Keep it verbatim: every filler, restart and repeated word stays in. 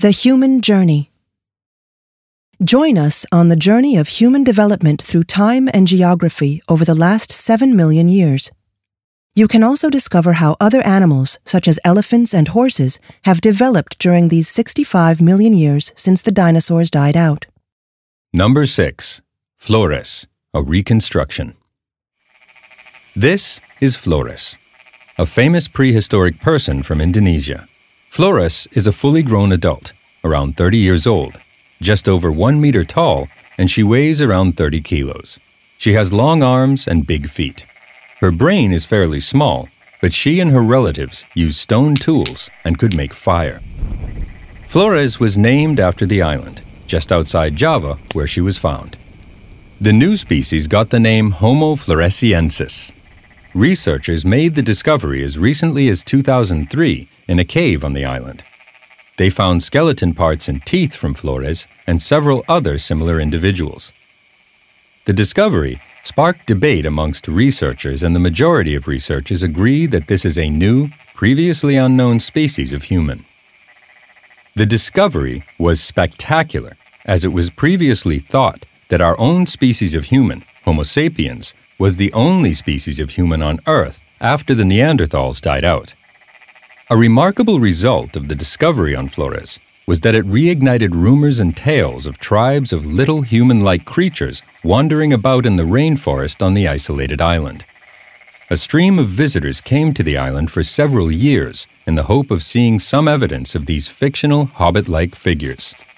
The Human Journey. Join us on the journey of human development through time and geography over the last seven million years. You can also discover how other animals, such as elephants and horses, have developed during these sixty-five million years since the dinosaurs died out. Number six. Flores, a reconstruction. This is Flores, a famous prehistoric person from Indonesia. Flores is a fully grown adult, around thirty years old, just over one meter tall, and she weighs around thirty kilos. She has long arms and big feet. Her brain is fairly small, but she and her relatives use stone tools and could make fire. Flores was named after the island, just outside Java, where she was found. The new species got the name Homo floresiensis. Researchers made the discovery as recently as two thousand three in a cave on the island. They found skeleton parts and teeth from Flores and several other similar individuals. The discovery sparked debate amongst researchers, and the majority of researchers agree that this is a new, previously unknown species of human. The discovery was spectacular, as it was previously thought that our own species of human, Homo sapiens, was the only species of human on Earth after the Neanderthals died out. A remarkable result of the discovery on Flores was that it reignited rumors and tales of tribes of little human-like creatures wandering about in the rainforest on the isolated island. A stream of visitors came to the island for several years in the hope of seeing some evidence of these fictional hobbit-like figures.